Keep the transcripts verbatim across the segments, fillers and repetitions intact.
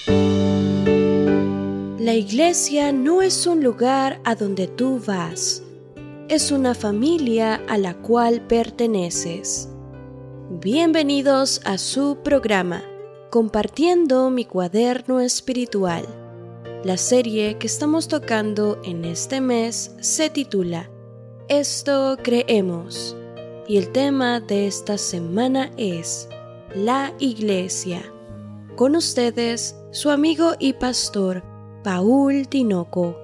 La iglesia no es un lugar a donde tú vas, es una familia a la cual perteneces. Bienvenidos a su programa, Compartiendo mi cuaderno espiritual. La serie que estamos tocando en este mes se titula Esto creemos, y el tema de esta semana es la iglesia. Con ustedes, su amigo y pastor, Paul Tinoco.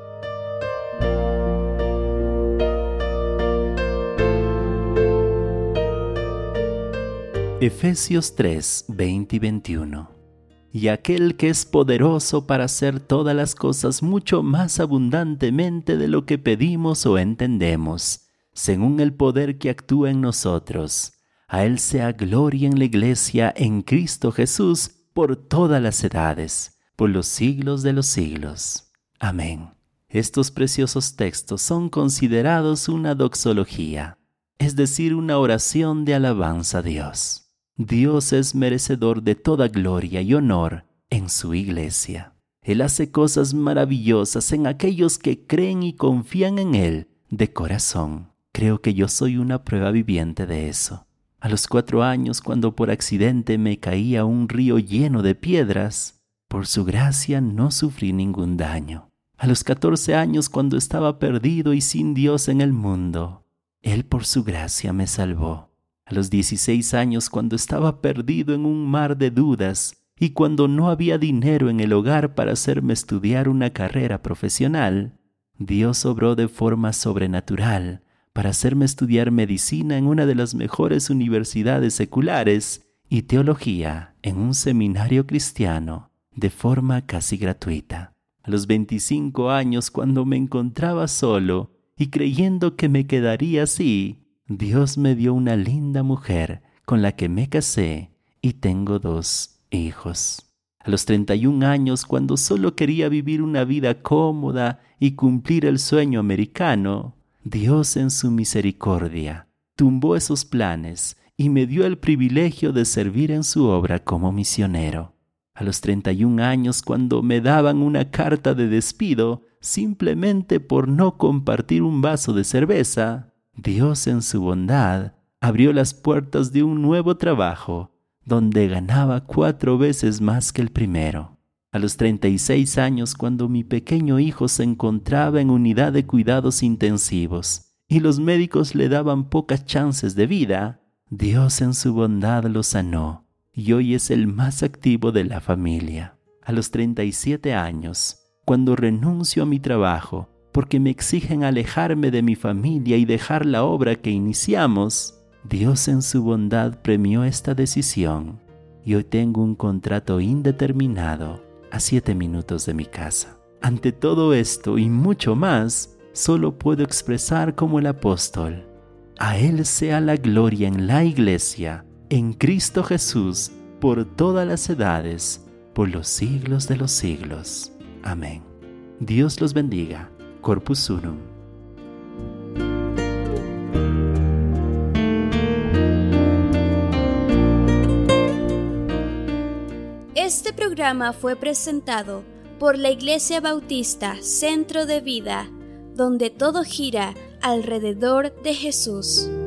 Efesios tres, veinte y veintiuno. Y aquel que es poderoso para hacer todas las cosas mucho más abundantemente de lo que pedimos o entendemos, según el poder que actúa en nosotros. A él sea gloria en la iglesia en Cristo Jesús por todas las edades, por los siglos de los siglos. Amén. Estos preciosos textos son considerados una doxología, es decir, una oración de alabanza a Dios. Dios es merecedor de toda gloria y honor en su iglesia. Él hace cosas maravillosas en aquellos que creen y confían en Él de corazón. Creo que yo soy una prueba viviente de eso. A los cuatro años, cuando por accidente me caí a un río lleno de piedras, por su gracia no sufrí ningún daño. A los catorce años, cuando estaba perdido y sin Dios en el mundo, Él por su gracia me salvó. A los dieciséis años, cuando estaba perdido en un mar de dudas y cuando no había dinero en el hogar para hacerme estudiar una carrera profesional, Dios obró de forma sobrenatural para hacerme estudiar medicina en una de las mejores universidades seculares y teología en un seminario cristiano de forma casi gratuita. A los veinticinco años, cuando me encontraba solo y creyendo que me quedaría así, Dios me dio una linda mujer con la que me casé y tengo dos hijos. A los treinta y un años, cuando solo quería vivir una vida cómoda y cumplir el sueño americano, Dios en su misericordia tumbó esos planes y me dio el privilegio de servir en su obra como misionero. A los treinta y un años, cuando me daban una carta de despido simplemente por no compartir un vaso de cerveza, Dios en su bondad abrió las puertas de un nuevo trabajo donde ganaba cuatro veces más que el primero. A los treinta y seis años, cuando mi pequeño hijo se encontraba en unidad de cuidados intensivos y los médicos le daban pocas chances de vida, Dios en su bondad lo sanó y hoy es el más activo de la familia. A los treinta y siete años, cuando renuncio a mi trabajo porque me exigen alejarme de mi familia y dejar la obra que iniciamos, Dios en su bondad premió esta decisión y hoy tengo un contrato indeterminado a siete minutos de mi casa. Ante todo esto y mucho más, solo puedo expresar como el apóstol: a Él sea la gloria en la iglesia, en Cristo Jesús, por todas las edades, por los siglos de los siglos. Amén. Dios los bendiga. Corpus Unum. Este programa fue presentado por la Iglesia Bautista Centro de Vida, donde todo gira alrededor de Jesús.